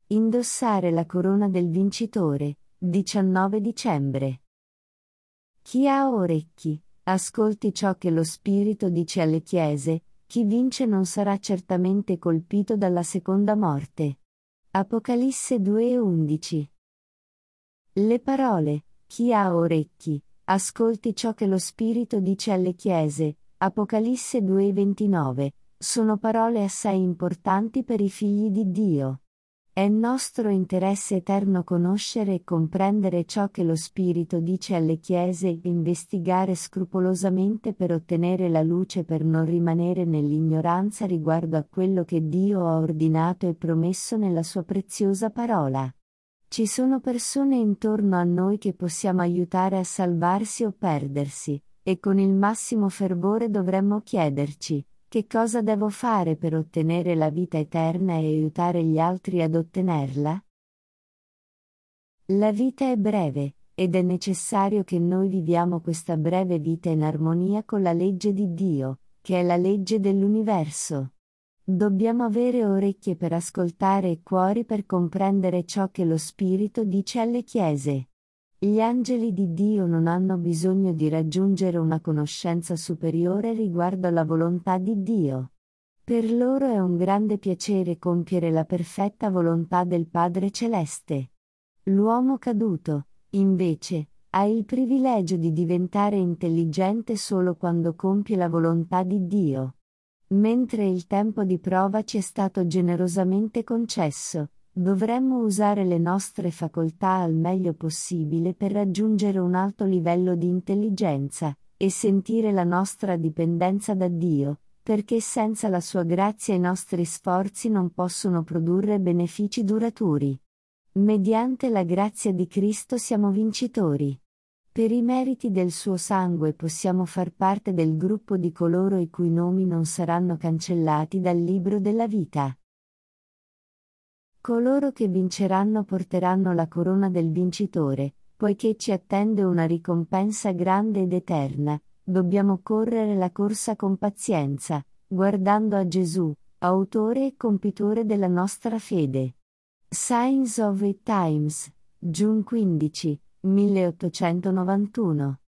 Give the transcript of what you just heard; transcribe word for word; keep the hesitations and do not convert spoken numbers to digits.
Indossare la corona del vincitore, diciannove dicembre. Chi ha orecchi, ascolti ciò che lo Spirito dice alle chiese, chi vince non sarà certamente colpito dalla seconda morte. Apocalisse due e undici. Le parole, chi ha orecchi, ascolti ciò che lo Spirito dice alle chiese, Apocalisse due e ventinove, sono parole assai importanti per i figli di Dio. È nostro interesse eterno conoscere e comprendere ciò che lo Spirito dice alle chiese e investigare scrupolosamente per ottenere la luce per non rimanere nell'ignoranza riguardo a quello che Dio ha ordinato e promesso nella sua preziosa parola. Ci sono persone intorno a noi che possiamo aiutare a salvarsi o perdersi, e con il massimo fervore dovremmo chiederci: che cosa devo fare per ottenere la vita eterna e aiutare gli altri ad ottenerla? La vita è breve, ed è necessario che noi viviamo questa breve vita in armonia con la legge di Dio, che è la legge dell'universo. Dobbiamo avere orecchie per ascoltare e cuori per comprendere ciò che lo Spirito dice alle chiese. Gli angeli di Dio non hanno bisogno di raggiungere una conoscenza superiore riguardo alla volontà di Dio. Per loro è un grande piacere compiere la perfetta volontà del Padre Celeste. L'uomo caduto, invece, ha il privilegio di diventare intelligente solo quando compie la volontà di Dio. Mentre il tempo di prova ci è stato generosamente concesso, dovremmo usare le nostre facoltà al meglio possibile per raggiungere un alto livello di intelligenza, e sentire la nostra dipendenza da Dio, perché senza la sua grazia i nostri sforzi non possono produrre benefici duraturi. Mediante la grazia di Cristo siamo vincitori. Per i meriti del suo sangue possiamo far parte del gruppo di coloro i cui nomi non saranno cancellati dal libro della vita. Coloro che vinceranno porteranno la corona del vincitore, poiché ci attende una ricompensa grande ed eterna. Dobbiamo correre la corsa con pazienza, guardando a Gesù, autore e compitore della nostra fede. Signs of the Times, giugno quindici, milleottocentonovantuno.